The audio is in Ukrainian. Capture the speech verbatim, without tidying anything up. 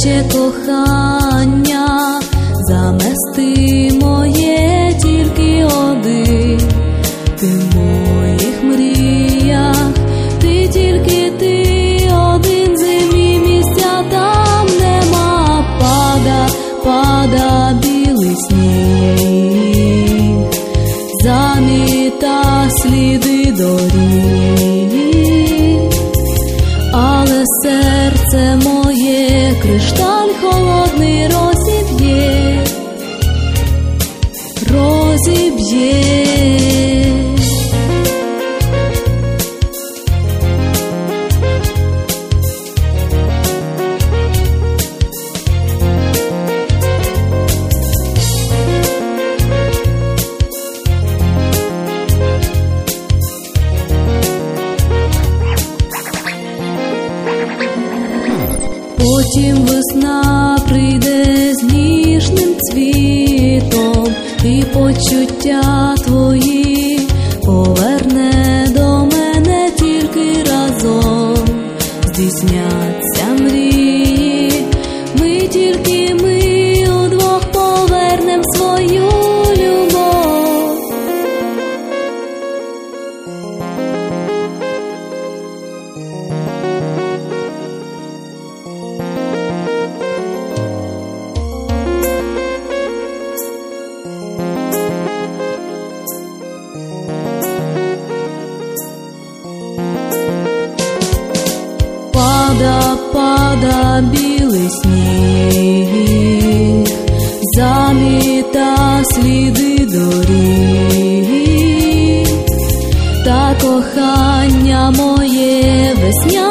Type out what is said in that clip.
ще кохання, замести моє тільки один. Ти в моїх мріях, ти тільки ти один, зимні місця там нема. Пада, пада білий сніг, заміта сліди доріг, але серце моє кришталь холодний розіб'є, розіб'є. Потім весна прийде з ніжним цвітом, і почуття твої поверне до мене, тільки разом здійсняться мрії. Ми тільки ми удвох повернем свою любов. Пада, пада білий сніг, заміта сліди доріг, та кохання моє весняне